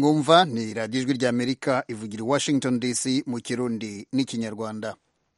mwumva ni radiyo ijwi ry'Amerika ivugira i Washington DC mu Kirundi n'Ikinyarwanda.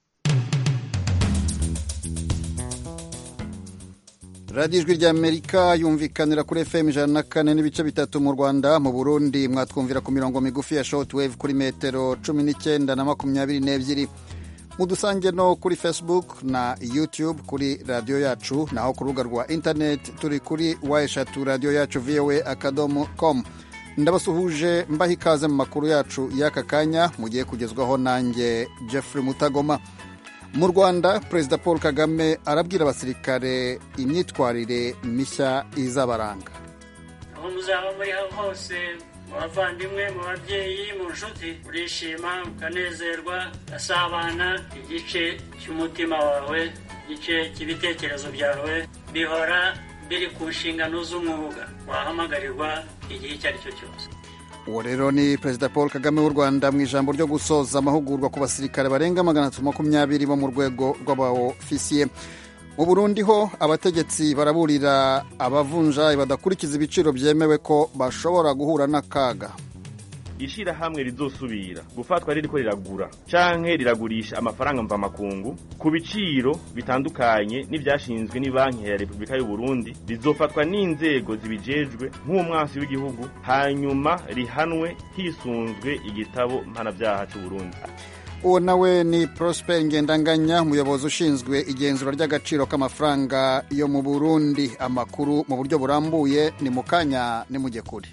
radiyo ijwi ry'Amerika yumvikanira kuri FM 104.3 mu Rwanda. Mu Burundi mwatwumvira ku mirongo migufi ya shortwave kuri metero 19 na 22. Mudusange no kuri Facebook na YouTube kuri radio yacu, naho ku rubuga rwa internet turi kuri eshatu voa.com. Ndabasuhuje mbaha ikaze mu makuru yacu y'aka kanya, mugiye kugezwaho nanjye Jeffrey Mutagoma. Mu Rwanda, Perezida Paul Kagame arabwira abasirikare imyitwarire mishya izabaranga. Aho muzaba muri hose, mu bavandimwe, mu babyeyi, mu nshuti, urishima ukanezerwa, asabana, igice cy'umutima wawe, igice cy'ibitekerezo byawe bihora biri ku nshingano z'umwuga wahamagarirwa igihe icyo ari cyo cyose. Uwo rero ni Perezida Paul Kagame w'u Rwanda mu ijambo ryo gusoza amahugurwa ku basirikare barenga 320 bo mu rwego rw'abaofisiye. Mu Burundi ho abategetsi baraburira abavunjayi badakurikiza ibiciro byemewe ko bashobora guhura n'akaga. Ishirahamwe rizosubira gufatwa ririko riragura canke riragurisha amafaranga mva makungu ku biciro bitandukanye n'ivyashinzwe ni Banki ya Republika y'u Burundi rizofatwa n'inzego zibijejwe nk'umwansi w'igihugu, hanyuma rihanwe hisunzwe igitabo mpanavyaha c'u Burundi. Uwo nawe ni Prosper Ngendanganya, umuyobozi ushinzwe igenzura ry'agaciro k'amafaranga yo mu Burundi. Amakuru mu buryo burambuye ni mukanya ni mujekuri.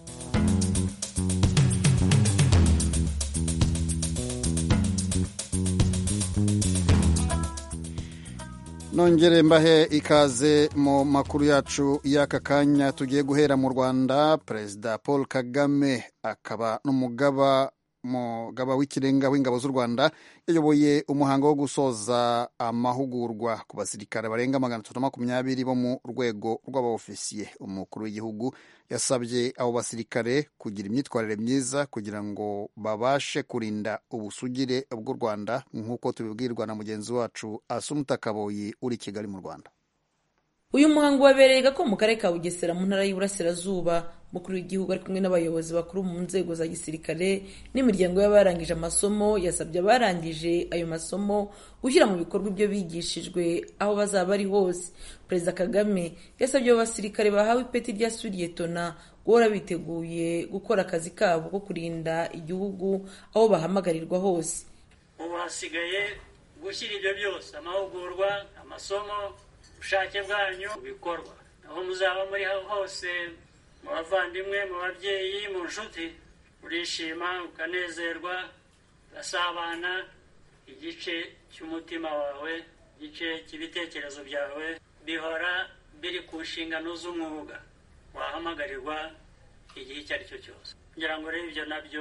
Nongere mbahe ikaze mu makuru yacu y'aka kanya. Tugiye guhera mu Rwanda. Perezida Paul Kagame akaba n'umugaba w'ikirenga w'ingabo z'u Rwanda yayoboye umuhango wo gusoza amahugurwa ku basirikare barenga 320 bo mu rwego rw'abaofisiye. Umukuru w'igihugu yasabye abo basirikare kugira imyitwarire myiza kugira ngo babashe kurinda ubusugire bw'u Rwanda, nk'uko tubibwirwa na mugenzi wacu Asumta Kaboyi uri Kigali mu Rwanda. Uyu muhango wabereye mu karere ka Bugesera mu ntara y'Iburasirazuba. Mukuru w'igihugu ari kumwe n'abayobozi bakuru mu nzego za gisirikare n'imiryango y'abarangije amasomo yasabye abarangije ayo masomo gushyira mu bikorwa ibyo bigishijwe aho bazaba ari hose. Perezida Kagame yasabye abo basirikare bahawe ipeti rya Suriyetona guhora biteguye gukora akazi kabo ko kurinda igihugu aho bahamagarirwa hose. Ubu hasigaye gushyira ibyo byose, amahugurwa, amasomo, ubushake bwanyu bikorwa. Aho muzaba muri hose, mu bavandimwe, mu babyeyi, mu nshuti, urishima ukanezerwa, ugasabana, igice cy'umutima wawe, igice cy'ibitekerezo byawe bihora biri ku nshingano z'umwuga wahamagarirwa igihe icyo ari cyo cyose. Ngira ngo rero ibyo nabyo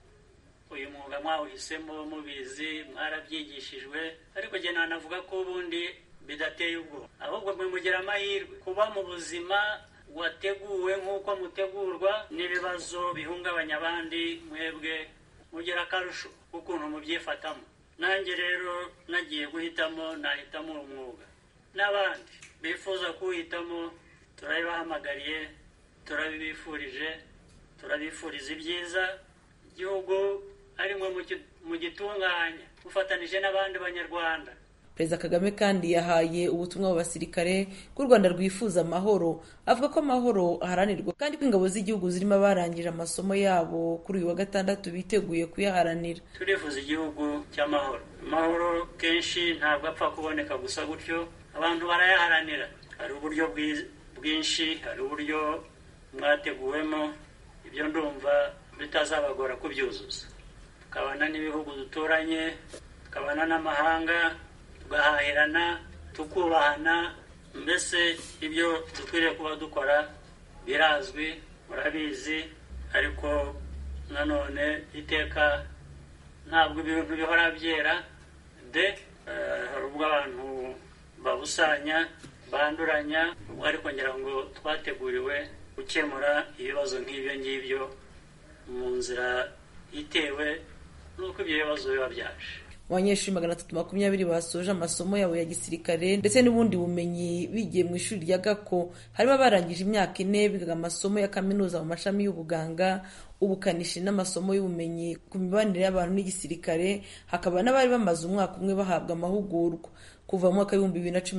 uyu mwuga mwawuhisemo mubizi, mwarabyigishijwe, ariko jye nanavuga ko ubundi bidateye ubwoba, ahubwo mwe mugira amahirwe kuba mu buzima wateguwe nk'uko mutegurwa n'ibibazo bihungabanya abandi, mwebwe mugira akarusho ukuntu mubyifatamo. Nanjye rero nagiye guhitamo, nahitamo umwuga. N'abandi bifuza kuwuhitamo turabibahamagariye, turabibifurije, turabifuriza ibyiza. Igihugu ari mwe mugitunganya mufatanije n'abandi banyarwanda. Perezida Kagame kandi yahaye ubutumwa mu basirikare ko u Rwanda rwifuza amahoro. Avuga ko amahoro aharanirwa kandi ko ingabo z'igihugu zirimo abarangije amasomo yabo kuri uyu wa gatandatu biteguye kuyaharanira. Turifuza igihugu cy'amahoro. Amahoro kenshi ntabwo apfa kuboneka gusa gutyo, abantu barayaharanira. Hari uburyo bwinshi, hari uburyo mwateguwemo, ibyo ndumva bitazabagora kubyuzuza. Tukabana n'ibihugu duturanye, tukabana n'amahanga, tugahahirana, tukubahana, mbese ibyo dukwiriye kuba dukora birazwi, murabizi, ariko nanone iteka ntabwo ibintu bihora byera hari ubwo abantu babusanya, banduranya, ariko ngira ngo twateguriwe gukemura ibibazo nk'ibyo ngibyo mu nzira itewe n'uko ibyo bibazo biba byaje. abanyeshuri 320 basoje amasomo yabo ya gisirikare ndetse n'ubundi bumenyi bigiye mu ishuri rya Gako. Harimo barangije imyaka 4 biga amasomo ya kaminuza mu mashami y'ubuganga, ubukanishi n'amasomo y'ubumenyi ku mibanire y'abantu n'igisirikare. Hakaba n'abari bamaze umwaka umwe bahabwa amahugurwa. Kuva mu mwaka wa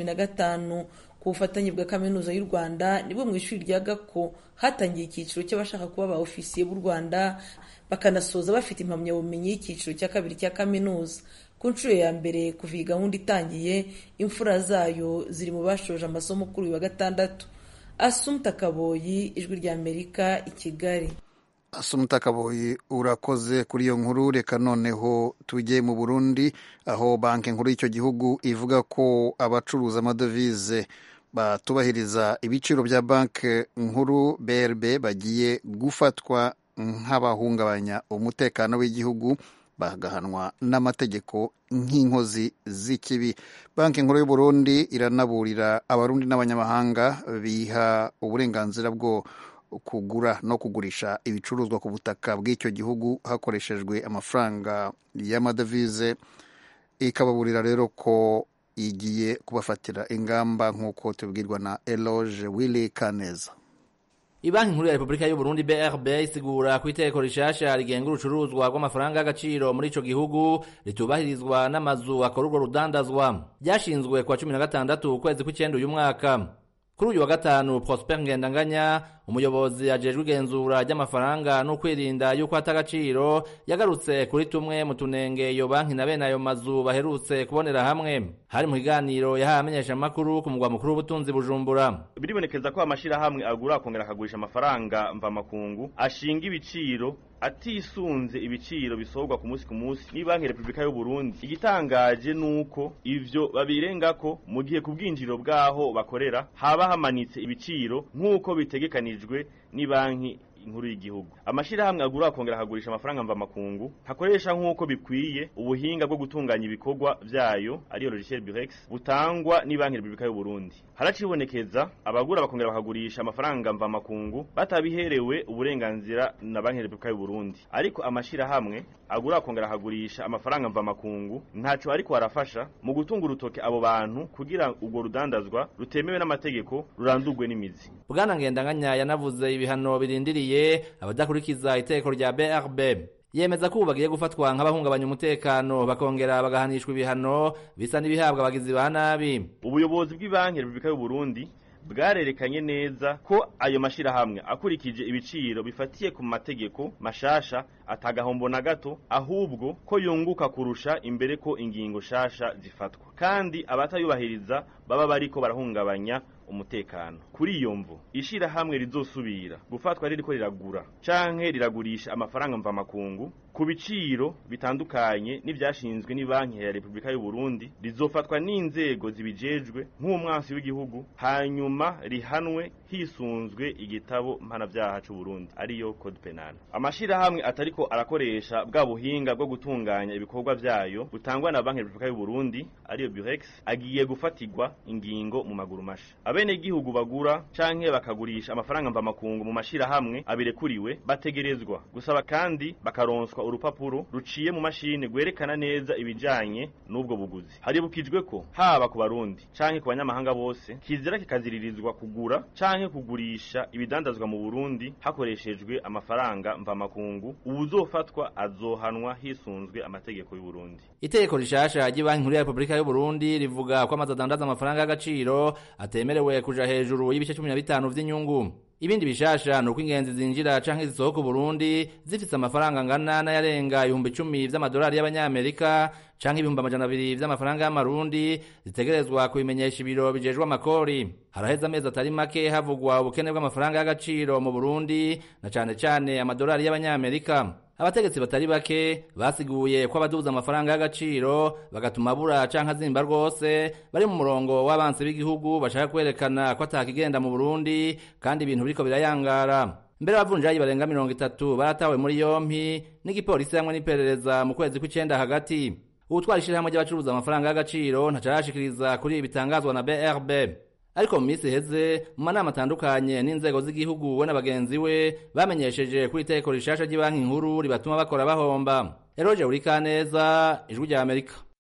2015 ku bufatanye bwa kaminuza y'u Rwanda nibwo mu ishuri rya Gako hatangiye icyiciro cy'abashaka kuba ba ofisiye b'u Rwanda bakanasoza bafite impamyabumenyi y'icyiciro cya kabiri cya kaminuza. Ku nshuro ya mbere kuva iyi gahunda itangiye, imfura zayo ziri mu bashoje amasomo kuri uyu wa gatandatu. Assumpta Kaboyi, Ijwi rya Amerika, i Kigali. Assumpta Kaboyi, urakoze kuri iyo nkuru. Reka noneho tujye mu Burundi, aho banki nkuru y'icyo gihugu ivuga ko abacuruza amadovize batubahiriza ibiciro bya banki nkuru BRB bagiye gufatwa nk'abahungabanya umutekano w'igihugu, bagahanwa n'amategeko nk'inkozi z'ikibi. Banki nkuru y'u Burundi iranaburira abarundi n'abanyamahanga biha uburenganzira bwo kugura no kugurisha ibicuruzwa ku butaka bw'icyo gihugu hakoreshejwe amafaranga y'amadovize, ikababurira rero ko igiye kubafatira ingamba nk'uko tubwirwa na Eloge Willy Kaneza. Ibanki nkuru ya Republika y'u Burundi BRB isigura ku itegeko rishasha rigenga urucuruzwa rw'amafaranga y'agaciro muri ico gihugu ritubahirizwa n'amazu akora urwo rudandazwa. Byashinzwe kwa 16 ukwezi kw'icenda uyu mwaka. Kuri uyu wa gatanu, Prosper Ngendanganya, umuyobozi ajejwe igenzura ry'amafaranga no kwirinda yuko atagaciro, yagarutse kuri tumwe mu tunenge iyo banki na bene ayo mazu baherutse kubonera hamwe. Hari mu kiganiro yahaye amenyeshamakuru ku mugwa mukuru w'ubutunzi Bujumbura. Biribonekeza ko amashirahamwe agura akongera akagurisha amafaranga mvamakungu ashinga ibiciro atisunze ibiciro bisohorwa ku munsi ni banki Republika y'u Burundi. Igitangaje nuko ivyo babirengako mu gihe kubwinjiro bwaho bakorera haba hamanitse ibiciro nk'uko bitegekanijwe ni banki inkuru y'igihugu. Amashirahamwe agura akongera akagurisha amafaranga mvamakungu hakoresha nk'uko bikwiye ubuhinga bwo gutunganya ibikorwa vyayo ariyo logiciel Burex butangwa ni banki Republika y'u Burundi. Haracibonekeza abagura bakongera bakagurisha amafaranga mvamakungu batabiherewe uburenganzira na banki Republika y'u Burundi. Ariko amashirahamwe agura akongera akagurisha amafaranga mvamakungu ntaco ariko arafasha mu gutunga urutoke abo bantu kugira urwo rudandazwa rutemewe n'amategeko rurandurwe n'imizi. Bwana Ngendanganya yanavuze ibihano birindiriye abadakurikiza itegeko rya BRB. Yemeza ko bagiye gufatwa nk'abahungabanya umutekano bakongera bagahanishwa ibihano bisa n'ibihabwa abagizi ba nabi. Ubuyobozi bw'ibanki Republika y'u Burundi bwarerekanye neza ko ayo mashirahamwe akurikije ibiciro bifatiye ku mategeko mashasha atagahombo na gato, ahubwo ko yunguka kurusha imbere ko ingingo shasha zifatwa, kandi abatayubahiriza baba bariko barahungabanya umutekano. Kuri iyo mvo ishirahamwe rizosubira gufatwa ririko riragura canke riragurisha amafaranga mvamakungu ku biciro bitandukanye n'ivyashinzwe ni banki ya Republika y'u Burundi rizofatwa n'inzego zibijejwe nk'umwansi w'igihugu, hanyuma rihanwe hisunzwe igitabo mpanavyaha c'u Burundi ariyo Code Penal. Amashirahamwe atariko arakoresha bwa buhinga bwo gutunganya ibikorwa vyayo butangwa na banki ya Republika y'u Burundi ariyo Burex agiye gufatirwa ingingo mu maguru masha. Abene gihugu bagura canke bakagurisha amafaranga mvamakungu mu mashirahamwe abirekuriwe bategerezwa gusaba kandi bakaronswa urupapuro ruciye mu mashine gwerekana neza ibijanye n'ubwo buguzi. Haribukijwe ko haba ku Barundi canke ku banyamahanga bose kizira kikaziririzwa kugura canke kugurisha ibidandazwa mu Burundi hakoreshejwe amafaranga mvamakungu. Uwuzofatwa azohanwa hisunzwe amategeko y'u Burundi. Itegeko rishasha ry'Ibanki Nkuru ya Republika y'u Burundi rivuga ko amazadandaza amafaranga y'agaciro atemerewe kuja hejuru y'ibice 15 vy'inyungu. Ibindi bishasha nuko ingenzi zinjira canke zisohoka Burundi zifite amafaranga angana n'ayarenga 10,000 vy'amadolari y'abanyamerika canke 200,000 vy'amafaranga y'amarundi zitegerezwa kubimenyesha ibiro bijejwe amakori. Haraheza amezi atari make havugwa ubukene bw'amafaranga y'agaciro mu Burundi na cane amadolari y'abanyamerika. Abategetsi batari bake basiguye ko abaduza amafaranga y'agaciro bagatuma abura canke azimba rwose bari mu murongo w'abansi b'igihugu bashaka kwerekana ko atakigenda mu Burundi kandi ibintu biriko birayangara. Mbere bavunjayi barenga 30 baratawe muri yompi n'igipolisi hamwe n'iperereza mu kwezi kw'icenda hagati. Ubutwara ishirahamwe ry'abacuruza amafaranga y'agaciro ntacarashikiriza kuri ibitangazwa na BRB. Ariko mu minsi heze mu manama atandukanye n'inzego z'igihugu we n'abagenzi we bamenyesheje kuri itegeko rishasha ry'Ibanki Nkuru ribatuma bakora bahomba. Eloge Willy Kaneza, Ijwi rya Amerika.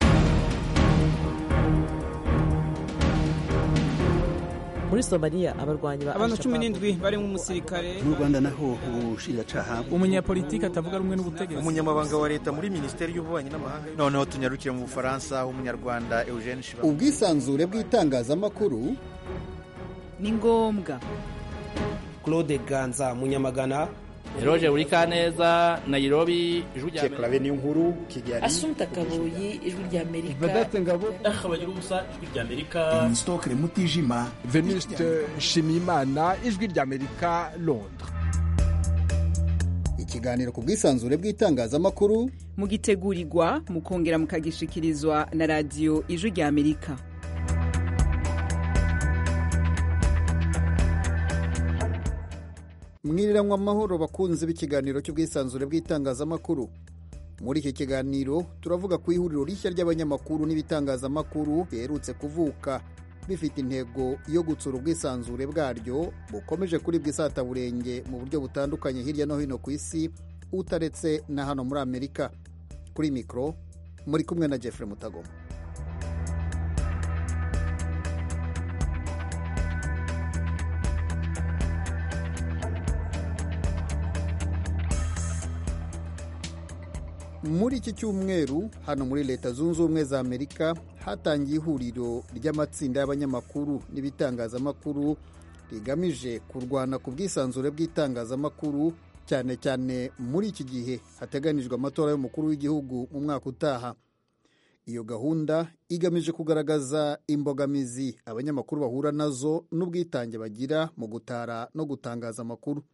muri Somalia abarwanyi ba abantu 17 bari mu musirikare. Mu Rwanda naho ubushinjacyaha umunyapolitiki atavuga rumwe n'ubutegetsi, umunyamabanga wa leta muri Minisiteri y'Ububanyi n'Amahanga. Noneho tunyarukire mu Bufaransa, umunyarwanda Eugene Shiba. Ubwisanzure bw'itangazamakuru ni ngombwa. Claude Ganza Munyamagana, Eroge Urikaneza, Nairobi, Ijwi rya Amerika. Nkuru Kigali. Asumta Kaboyi, Ijwi rya Amerika. Vedete Ngabo, Akabagira ubusa, Ijwi rya Amerika. Stokre Mutijima, Venuste Shimimana, Ijwi rya Amerika, Londres. Ikiganiro ku bwisanzure bw'itangazamakuru mugitegurirwa mukongera mukagishikirizwa na radio Ijwi rya Amerika. Mwiriranwa amahoro bakunze b'ikiganiro cy'ubwisanzure bw'itangazamakuru. Muri iki kiganiro turavuga ku ihuriro rishya ry'abanyamakuru n'ibitangazamakuru biherutse kuvuka bifite intego yo gutsura ubwisanzure bwaryo bukomeje kuri bwisataburenge mu buryo butandukanye hirya no hino ku isi utaretse na hano muri Amerika. Kuri mikro muri kumwe na Jeffrey Mutagoma. Muri iki cyumweru hano muri Leta Zunze Ubumwe za Amerika hatangiye ihuriro ry'amatsinda y'abanyamakuru n'ibitangazamakuru rigamije kurwana ku bwisanzure bw'itangazamakuru, cyane cyane muri iki gihe hateganijwe amatora y'umukuru w'igihugu mu mwaka utaha. Iyo gahunda igamije kugaragaza imbogamizi abanyamakuru bahura nazo n'ubwitange bagira mu gutara no gutangaza amakuru.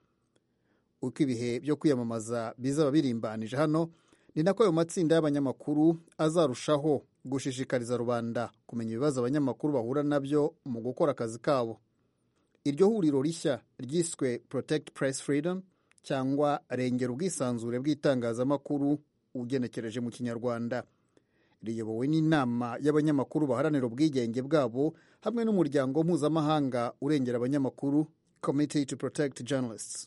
Uko ibihe byo kwiyamamaza bizaba birimbanije hano, ni nako ayo matsinda y'abanyamakuru azarushaho gushishikariza rubanda kumenya ibibazo abanyamakuru bahura nabyo mu gukora akazi kabo. Iryo huriro rishya ryiswe Protect Press Freedom cyangwa rengera ubwisanzure bw'itangazamakuru ugenekereje mu Kinyarwanda, riyobowe n'inama y'abanyamakuru baharanira ubwigenge bwabo hamwe n'umuryango mpuzamahanga urengera abanyamakuru, Committee to Protect Journalists.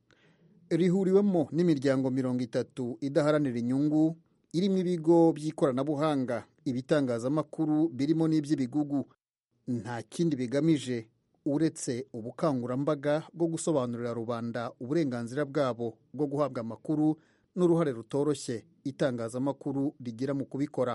Rihuriwemo n'imiryango 30 idaharanira inyungu, irimo ibigo by'ikoranabuhanga, ibitangazamakuru birimo n'iby'ibigugu. Nta kindi bigamije uretse ubukangurambaga bwo gusobanurira rubanda uburenganzira bwabo bwo guhabwa amakuru n'uruhare rutoroshye itangazamakuru rigira mu kubikora.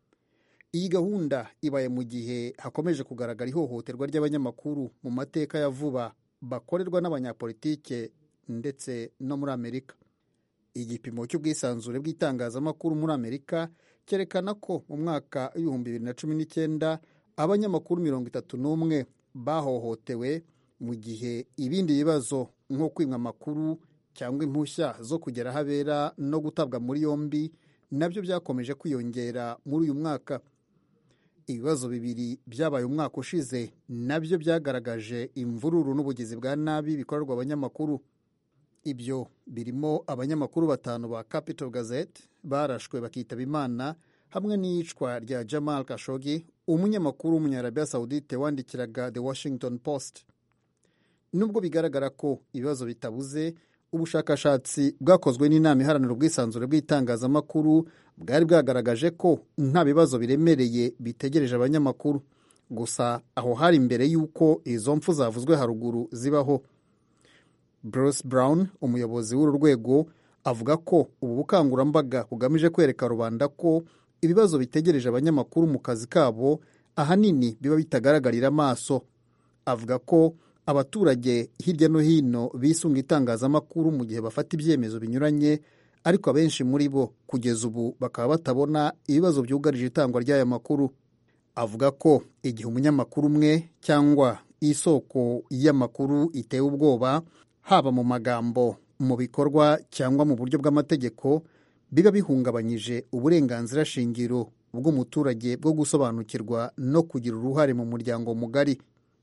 Iyi gahunda ibaye mu gihe hakomeje kugaragara ihohoterwa ry'abanyamakuru mu mateka ya vuba bakorerwa n'abanyapolitike ndetse no muri Amerika. Igipimo cy'ubwisanzure bw'itangazamakuru muri Amerika cyerekana ko mu mwaka 2019 abanyamakuru 31 bahohotewe, mu gihe ibindi bibazo nko kwimwa amakuru cyangwa impushya zo kugera habera no gutabwa muri yombi nabyo byakomeje kwiyongera muri uyu mwaka. Ibibazo bibiri byabaye umwaka ushize nabyo byagaragaje imvururu n'ubugizi bwa nabi bikorerwa abanyamakuru. Ibyo birimo abanyamakuru 5 ba Capital Gazette barashwe bakitaba Imana, hamwe n'iyicwa rya Jamal Khashoggi, umunyamakuru w'umunyarabia Saudite wandikiraga The Washington Post. Nubwo bigaragara ko ibibazo bitabuze, ubushakashatsi bwakozwe n'inama iharanira ubwisanzure bw'itangazamakuru bwari bwagaragaje ko nta bibazo biremereye bitegereje abanyamakuru. Gusa aho hari imbere y'uko izo mpfu zavuzwe haruguru zibaho. Bruce Brown, umuyobozi w'uru rwego, avuga ko ubu bukangurambaga bugamije kwereka rubanda ko ibibazo bitegereje abanyamakuru mu kazi kabo ahanini biba bitagaragarira amaso. Avuga ko abaturage hirya no hino bisunga itangazamakuru mu gihe bafata ibyemezo binyuranye, ariko abenshi muri bo kugeza ubu bakaba batabona ibibazo byugarije itangwa ry'aya makuru. Avuga ko igihe umunyamakuru umwe cyangwa isoko y'amakuru itewe ubwoba, haba mu magambo, mu bikorwa cyangwa mu buryo bw'amategeko, biba bihungabanyije uburenganzira shingiro bw'umuturage bwo gusobanukirwa no kugira uruhare mu muryango mugari.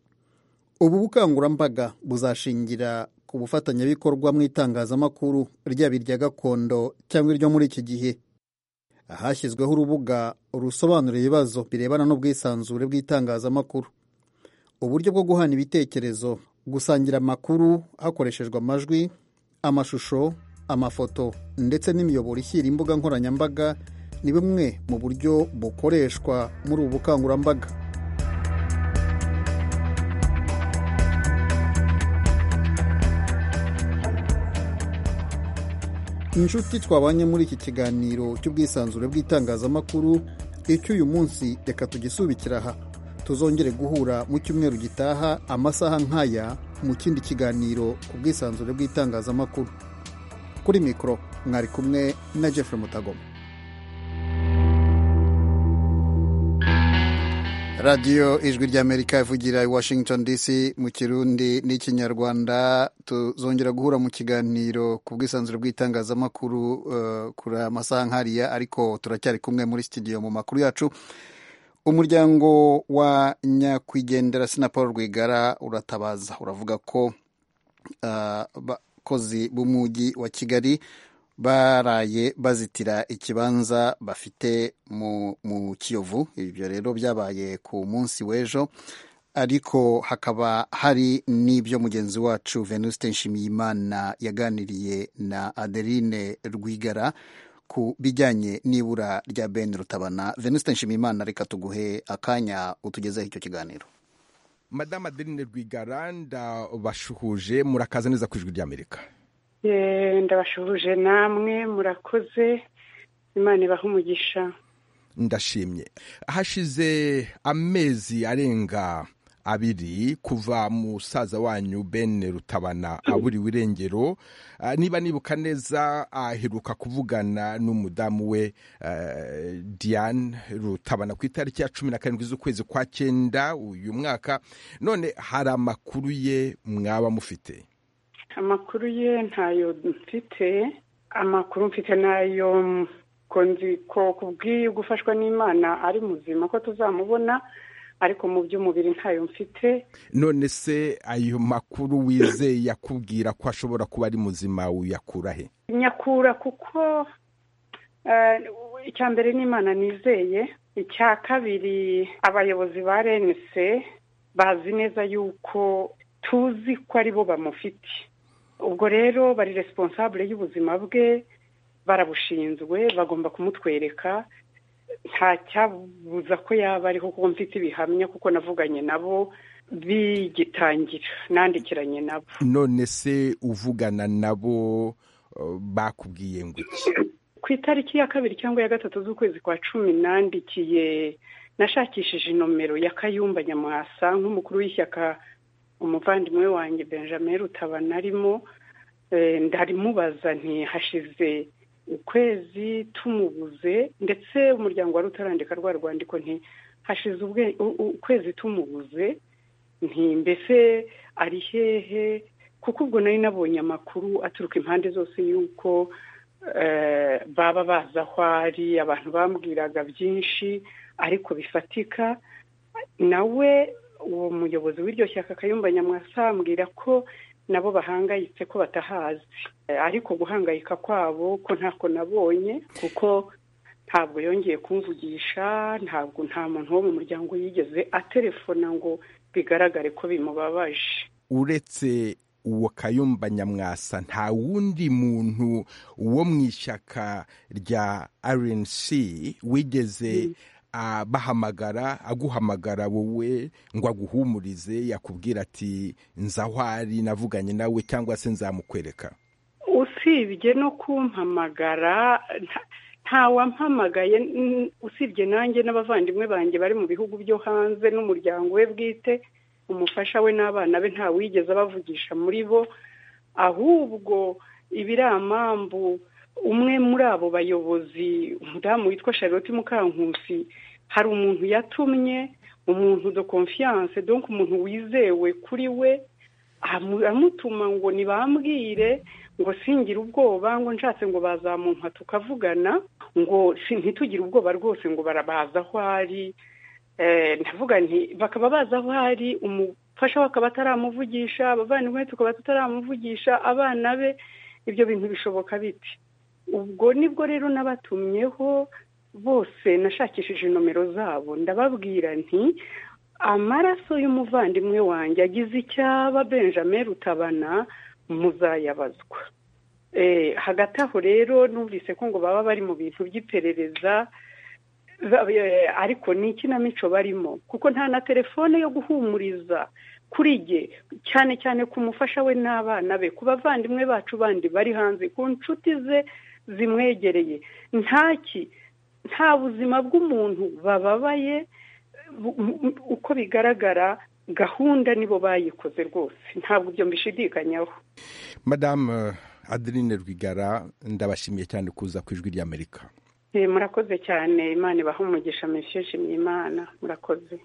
Ubu bukangurambaga buzashingira ku bufatanyabikorwa mu itangazamakuru ryaba irya gakondo cyangwa iryo muri iki gihe. Hashyizweho urubuga rusobanura ibibazo birebana n'ubwisanzure bw'itangazamakuru, uburyo bwo guhana ibitekerezo, gusangira amakuru hakoreshejwe amajwi, amashusho, amafoto ndetse n'imiyoboro ishyira imbuga nkoranyambaga ni bimwe mu buryo bukoreshwa muri ubu bukangurambaga. inshuti twabanye muri iki kiganiro cy'ubwisanzure bw'itangazamakuru icy'uyu munsi reka tugisubikira aha. Tuzongere guhura mu cyumweru gitaha amasaha nk'aya mu kindi kiganiro ku bwisanzure bw'itangazamakuru. Kuri mikoro mwari kumwe na Jeffrey Mutagoma. Radio Ijwi ry'Amerika ivugira i Washington DC mu Kirundi n'Ikinyarwanda. Tuzongera guhura mu kiganiro ku bwisanzure bw'itangazamakuru kuri amasaha nk'ariya, ariko turacyari kumwe muri studio mu makuru yacu. Umuryango wa nyakwigendera Sina Paul Rwigara uratabaza, uravuga ko abakozi b'umujyi wa Kigali baraye bazitira ikibanza bafite mu Kiyovu. Ibyo rero byabaye ku munsi w'ejo, ariko hakaba hari n'ibyo mugenzi wacu Venuste Nshimiyimana yaganiriye na Adeline Rwigara ku bijyanye n'ibura rya Ben Rutabana. Venuste Nshimiyimana, reka tuguhe akanya utugezeho icyo kiganiro. Madame Adeline Rwigara, ndabashuhuje, murakaza neza ku Ijwi ry'Amerika. Ndabashuhuje namwe, murakoze, Imana ibahe umugisha. Ndashimye. Hashize amezi arenga 2 kuva musaza wanyu Ben Rutabana aburiwe irengero. Niba nibuka neza aheruka kuvugana n'umudamu we Diane Rutabana ku itariki ya 17 z'ukwezi kwa 9 uyu mwaka. None hari amakuru ye mwaba mufite? Amakuru ye ntayo mfite. Amakuru mfite nayo konzi ko kubwiye gufashwa n'Imana ari muzima ko tuzamubona, ariko mu by'umubiri ntayo mfite. None se ayo makuru wizeye yakubwira ko ashobora kuba ari muzima uyakura he? Nyakura kuko icya mbere n'Imana nizeye, icya kabiri abayobozi ba RNC bazi neza yuko tuzi ko ari bo bamufite. Ubwo rero bari responsable y'ubuzima bwe, barabushinzwe, bagomba kumutwereka. Nta cyabuza ko yaba ariho kuko mfite ibihamya, kuko navuganye nabo bigitangira, nandikiranye nabo. None se uvugana nabo bakubwiye ngo iki? Ku itariki ya 2 cyangwa ya 3 z'ukwezi kwa 10 nandikiye, nashakishije nomero ya Kayumba Nyamwasa nk'umukuru w'ishyaka umuvandimwe wanjye Benjamin Rutabana arimo. Ndarimubaza nti hashize ukwezi tumubuze, ndetse umuryango wari utarandika rwa rwandiko nti hashize ukwezi tumubuze, nti mbese ari hehe, kuko ubwo nari nabonye amakuru aturuka impande zose yuko baba baza aho ari. Abantu bambwiraga byinshi ariko bifatika. Nawe uwo muyobozi w'iryo shyaka Kayumba Nyamwasa ambwira ko nabo bahangayitse ko batahazi, ariko guhangayika kwabo ko ntako nabonye, kuko ntabwo yongeye kumvugisha. Nta muntu wo mu muryango yigeze atelefona ngo bigaragare ko bimubabaje. Uretse uwo Kayumba Nyamwasa, nta wundi muntu wo mu ishyaka rya RNC wigeze aguhamagara wowe ngo aguhumurize, yakubwira ati nzahwari navuganye nawe cyangwa se nzamukwereka? Usibye no kumpamagara ntawampamagaye, usibye nanjye n'abavandimwe banjye bari mu bihugu byo hanze n'umuryango we bwite, umufasha we n'abana be nta wigeze bavugisha muri bo. Ahubwo ibiramambu, umwe muri abo bayobozi, umudamu witwa Charlotte Mukankusi, hari umuntu yatumye, umuntu de confiance, donc umuntu wizewe kuri we, amutuma ngo nibambwire ngo singira ubwoba, ngo nshatse ngo bazamumpa tukavugana, ngo ntitugire ubwoba rwose, ngo barabaza aho ari. Ndavuga nti bakaba baza aho ari, umufasha we akaba ataramuvugisha, abavandimwe tukaba tutaramuvugisha, abana be, ibyo bintu bishoboka biti? Ubwo nibwo rero nabatumyeho bose, nashakishije nomero zabo, ndababwira nti amaraso y'umuvandimwe wanjye agize icyaba Benjamin Rutabana muzayabazwa. Hagati aho rero numvise ko ngo baba bari mu bintu by'iperereza, ariko ni ikinamico barimo, kuko nta na telefone yo guhumuriza kuri jye cyane cyane ku mufasha we n'abana be, ku bavandimwe bacu bandi bari hanze, ku nshuti ze zimwegereye. Nta buzima bw'umuntu bababaye, uko bigaragara gahunda nibo bayikoze rwose, ntabwo ibyo mbishidikanyaho. Madame Adeline Rwigara, ndabashimiye cyane kuza ku Ijwi ry'Amerika. Murakoze cyane, Imana ibahe umugisha. Monsieur Nshimiyimana, murakoze.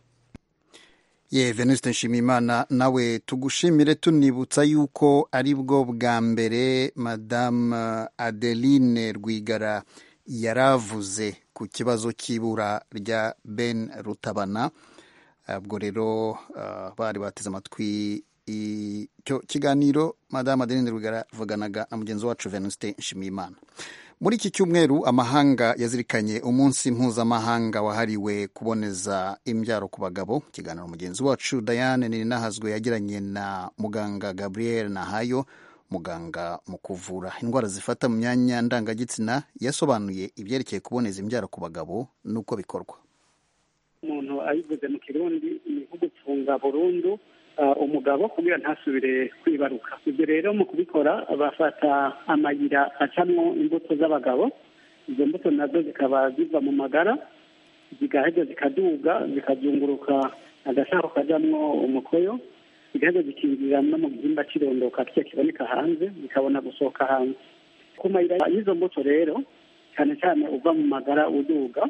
Venuste Nshimiyimana, nawe tugushimire tunibutsa yuko ari bwo bwa mbere Madame Adeline Rwigara yaravuze ku kibazo cy'ibura rya Ben Rutabana. Ubwo rero bari bateze amatwi icyo kiganiro Madame Adeline Rwigara avuganaga na mugenzi wacu Venuste Nshimiyimana. Muri iki cyumweru amahanga yazirikanye umunsi mpuzamahanga wahariwe kuboneza imbyaro ku bagabo. Ikiganiro mugenzi wacu Diane Ninahazwe yagiranye na muganga Gabriel Nahayo, muganga mu kuvura indwara zifata mu myanya ndangagitsina, yasobanuye ibyerekeye kuboneza imbyaro ku bagabo n'uko bikorwa. Umuntu ayivuze mu Kirundi ni gupfunga burundu umugabo kugira ntasubire kwibaruka. Ibyo rero mu kubikora bafata amayira acamwo imbuto z'abagabo. Izo mbuto nazo zikaba ziva mu magara, zigaheza zikaduga, zikazunguruka agasaho kajamwo umukoyo, zigaheza zikinjira no mu gihimba cy'irondoka kiya kiboneka hanze, zikabona gusohoka hanze. Ku mayira y'izo mbuto rero cyane cyane uva mu magara uduga,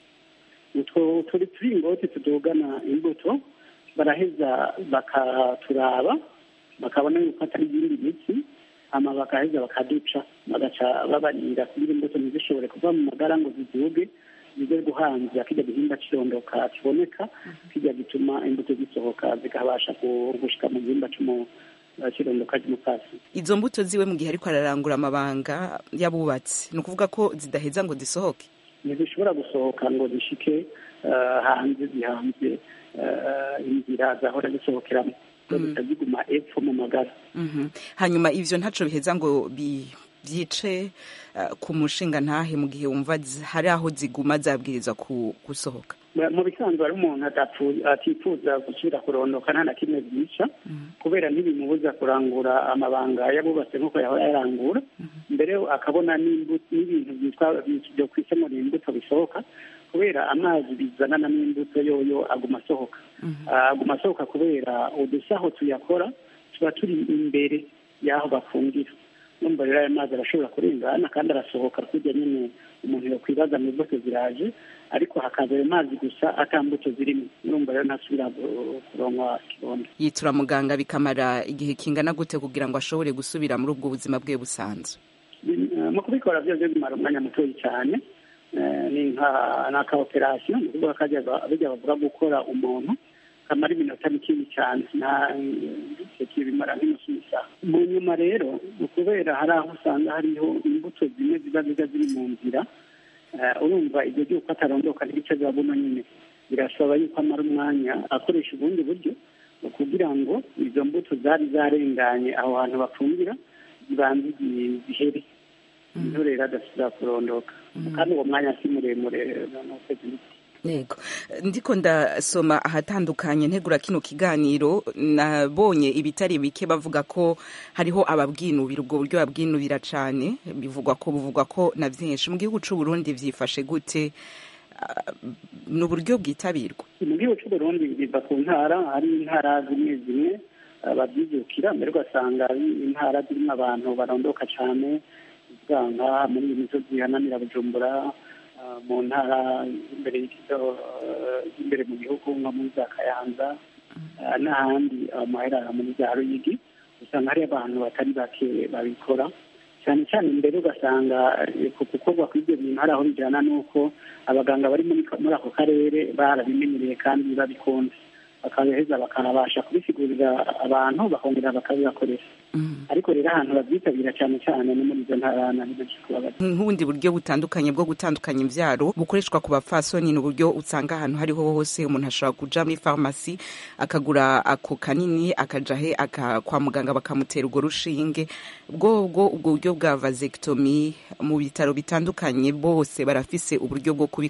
utwo turi turingoti tudugana imbuto, baraheza bakaturaba bakabona yuko atari ibindi biti, hama bakaheza bakaduca, bagaca babarira kugira imbuto ntizishobore kuva mu magara ngo ziduge zize guhanza kijya gihimba cy'irondoka kiboneka, kijya gituma imbuto zisohoka zikabasha gushika mu gihimba cy'irondoka ry'umupasi. Izo mbuto ziwe mu gihe ariko ararangura amabanga y'abubatsi, ni ukuvuga ko zidaheza ngo zisohoke? Ntizishobora gusohoka ngo zishike hanze, zihanze inzira zahora zisohokeramo, zitaziguma epfo mu magara. Hanyuma ivyo ntaco biheza ngo byice ku mushinga ntahe mu gihe wumva hari aho ziguma zabwirizwa gusohoka? Mu bisanzwe hari umuntu atifuza gusubira kurondoka nta na kimwe byica, kubera ntibimubuza kurangura amabanga yabubatse nk'uko yahora yarangura, mbere akabona n'ibintu byo kwisemura imbuto bisohoka, kubera amazi bizanana n'imbuto yoyo aguma asohoka kubera udusaho tuyakora tuba turi imbere y'aho bafungira. Numva rero ayo mazi arashobora kurengana kandi arasohoka kujya nyine umuntu yakwibaza mu mbuto ziraje, ariko hakaza ayo mazi gusa ata mbuto zirimo. Numva rero ntasubira kuronka ikibondo. Yitura muganga bikamara igihe kingana gute kugira ngo ashobore gusubira muri ubwo buzima bwe busanzwe? Mu kubikora byose bimara umwanya mutoya cyane, ni nka operasiyo, ni ukuvuga kajya bavuga gukora umuntu kamara iminota mikini cyane, bimara nk'inusu y'isaha. Mu nyuma rero kubera hari aho usanga hariho imbuto zimwe ziba ziri mu nzira, urumva ibyo by'uko atarondoka n'ibice bya buno nyine birasaba yuko amara umwanya akoresha ubundi buryo kugira ngo izo mbuto zari zarenganye aho hantu bafungira zibanze zihere, niho rero adasubira kurondoka, kandi uwo mwanya si muremure. Yego, ndiko ndasoma ahatandukanye ntegura kino kiganiro, nabonye ibitari bike bavuga ko hariho ababwinubira ubwo buryo babwinubira cyane, bivugwa ko na byinshi. Mu gihugu cy'u Burundi vyifashe gute? Ni uburyo bwitabirwa? Mu gihugu cy'u Burundi biva ku ntara, hari intara zimwe babyijukira, mbere ugasanga ari intara zirimo abantu barondoka cyane, usanga muri iyi misozi ihanamira Bujumbura, mu ntara imbere mu gihugu nko muri za Kayanza n'ahandi amahera muri za Ruyigi, usanga hari abantu batari bake babikora cyane cyane. Mbere ugasanga gukorwa kw'ibyo bintu hari aho bijyana n'uko abaganga bari muri ako karere barabimenyereye kandi babikunze, bakabiheza bakanabasha kubisigurira abantu bakongera bakabibakoresha. Ariko rero ahantu babyitabira cyane cyane ni muri izo ntara na nk'ubundi buryo butandukanye bwo gutandukanya imbyaro bukoreshwa ku bapfasoni. Ni uburyo usanga ahantu hariho hose umuntu ashobora kuja muri farumasi akagura ako kanini, akaja kwa muganga bakamutera urwo rushinge. Ubwo buryo bwa vasectomy mu bitaro bitandukanye bose barafise uburyo bwo kubikora.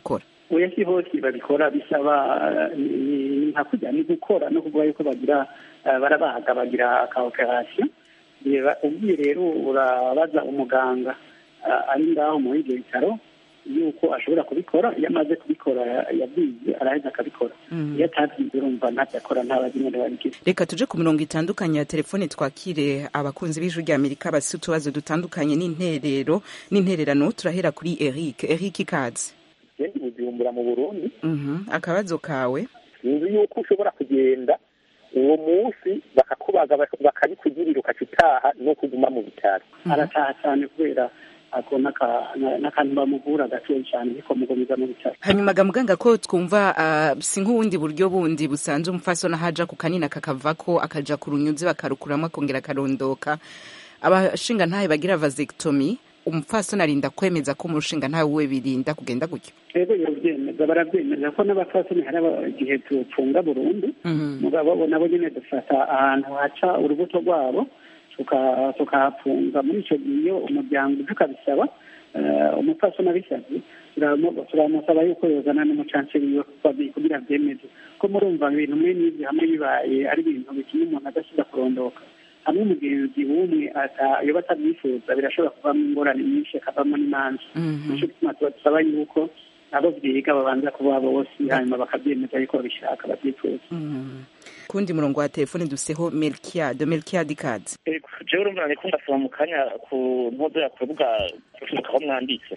oya si hose babikora bisaba nka kujya ni gukora no kuvuga yuko bagira barabaga bagira ka operation ubwiye rero urabaza umuganga ari ngaho mu ibyo bitaro yuko ashobora kubikora iyo amaze kubikora yabwiye araheza akabikora iyo atabyize urumva ntabyakora ntabazi nyine babigize. Reka tuje ku mirongo itandukanye ya telefone twakire abakunzi b'ijwi rya Amerika bafite utubazo dutandukanye n'intererano. Turahera kuri Eric ikaze. Ndi Bujumbura mu Burundi. Akabazo kawe? Nzi yuko ushobora kugenda uwo munsi bakakubaga bakabikugirira ukacitaha no kuguma mu bitaro. Arataha cyane kubera akona n'akantu bamuvura gatoya cyane niko mugumiza mu bitaro. Hanyuma muganga ko twumva si nk'ubundi buryo bundi busanzwe umufasona haja ku kanina kakavako akaja ku runyuzi bakarukuramo akongera akarondoka. Abashinga ntahe bagira vasectomy umufasona arinda kwemeza ko umushinga ntawe we birinda kugenda gutyo. Yego yobyemeza barabyemeza ko n'abafasoni hari igihe tupfunga burundu mugabo nabo nyine dufata ahantu haca urubuto rwabo tukahapfunga muri icyo gihe umuryango tukabisaba umufasoni abisabye turamusaba yuko yozana n'umucanceri wiwe kugira byemeze ko murumva ibintu mwe n'ibyo hamwe bibaye ari ibintu bituma umuntu adashobora kurondoka hamwe umugenzi w'umwe iyo batabyifuza birashobora kuvamo ingorane nyinshi akavamo n'imanza nicyo gituma dusaba yuko abo byiga babanza kuba bose hanyuma bakabyemeza yuko babishaka babyifuza. Kundi murongo wa telefone duseho Melchiade ikaze. Jewe urumva niko ndasoma mu kanya ku nkodo ya kuvuga aho mwanditse.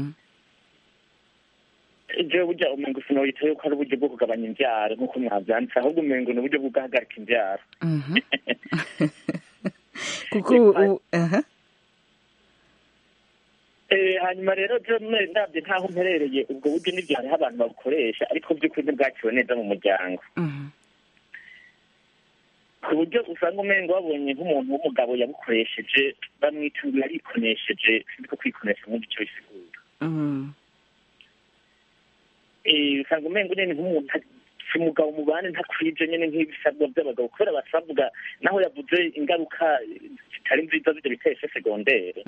Jewe burya umengo sinoyitaye ko ari uburyo bwo kugabanya imbyaro nk'uko mwabyanditse ahubwo umengo ni uburyo bwo guhagarika imbyaro. Kuko hanyuma rero ndabye ntaho mperereye ubwo buryo n'ibyo hariho abantu babukoresha ariko by'ukuri ntibwakiwe neza mu muryango. Ku buryo usanga umengo babonye nk'umuntu w'umugabo yabukoresheje bamwitungira arikonesheje siko kwikonesha mu gice bisigura. Usanga umengo nyine nk'umuntu umugabo mu bane ntakwije nyine nk'ibisabwa by'abagabo kubera basavuga naho yavuze ingaruka zitari nziza z'ibyo biteshe segondere.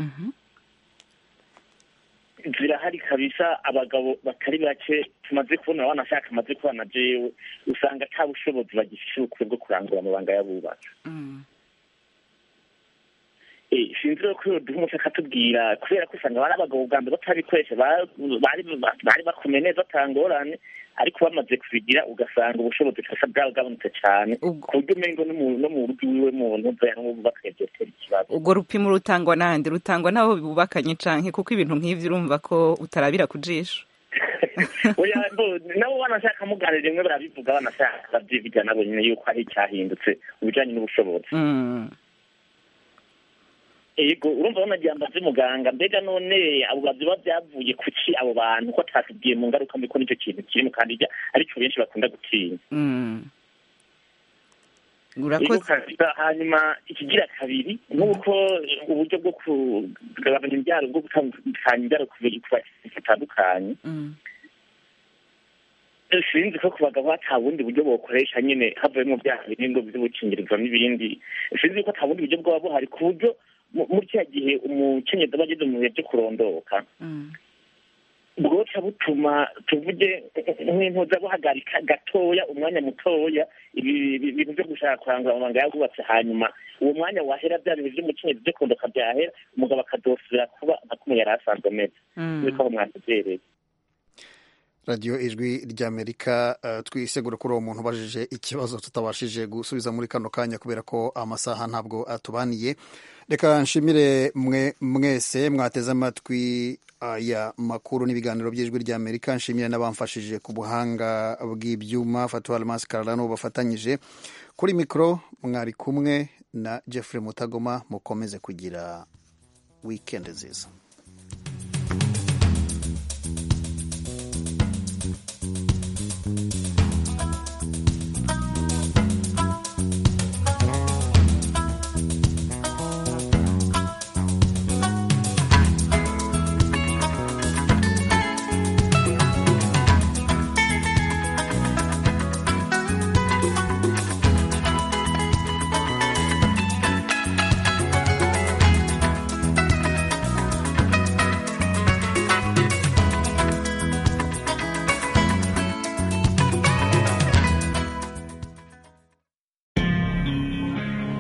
Zirahari kabisa abagabo batari bake tumaze kubona wanashaka amaze kubana jewe usanga nta bushobozi bagifite bwo kurangura amabanga y'abubatsi. Sinzi ko duha umushaka tubwira kubera ko usanga bari abagabo bwa mbere batabikoresha bari bakomeye neza batangorane ariko bamaze kubigira ugasanga ubushobozi bwose bwagabanutse cyane ku buryo umengo no mu rugo iwiwe muntu bakegera ikibazo. Ubwo rupimo rutangwa n'ahandi rutangwa n'aho bubakanye canke kuko ibintu nk'ivyo urumva ko utarabira ku jisho. Nabo banashaka muganira rimwe barabivuga banashaka babyivugira nabo nyine yuko hari icyahindutse mu bijanye n'ubushobozi. Ego urumva banajyamba muganga mbega none abo baziba byavuye kuki abo bantu ko atasigiye mu ngaruka mbi ko nicyo kintu kirimo kandi aricyo benshi bakunda gutinya. Hanyuma ikigira kabiri nk'uko uburyo bwo kugabanya imbyaro bwo gutandukanya imbyaro ku bitandukanye sinzi ko ku bagabo ata bundi buryo bokoresha nyine havuyemo bya biringo by'ubukingirizo n'ibindi sinzi ko ata bundi buryo bwaba buhari ku buryo muri cya gihe umukenyezi aba ageze mu bihe byo kurondoka bwoca butuma tuvuge nk'intuza buhagarika gatoya umwanya mutoya ibintu byo gushaka kurangura amabanga yagubatse hanyuma uwo mwanya wahera bya bintu by'umukenyezi byo kurondoka byahera umugabo akadosira kuba nka kumwe yari asanzwe ameze niko aho mwatuzereye. radiyo ijwi ry'Amerika twisegura kuri uwo muntu ubajije ikibazo tutabashije gusubiza muri kano kanya kubera ko amasaha ntabwo atubaniye. Reka nshimire mwese mwateze amatwi aya makuru n'ibiganiro by'ijwi ry'Amerika. Nshimire n'abamfashije ku buhanga bw'ibyuma Fatou Almas Kararano bafatanyije kuri mikoro. Mwari kumwe na Jeffrey Mutagoma. Mukomeze kugira weekend nziza.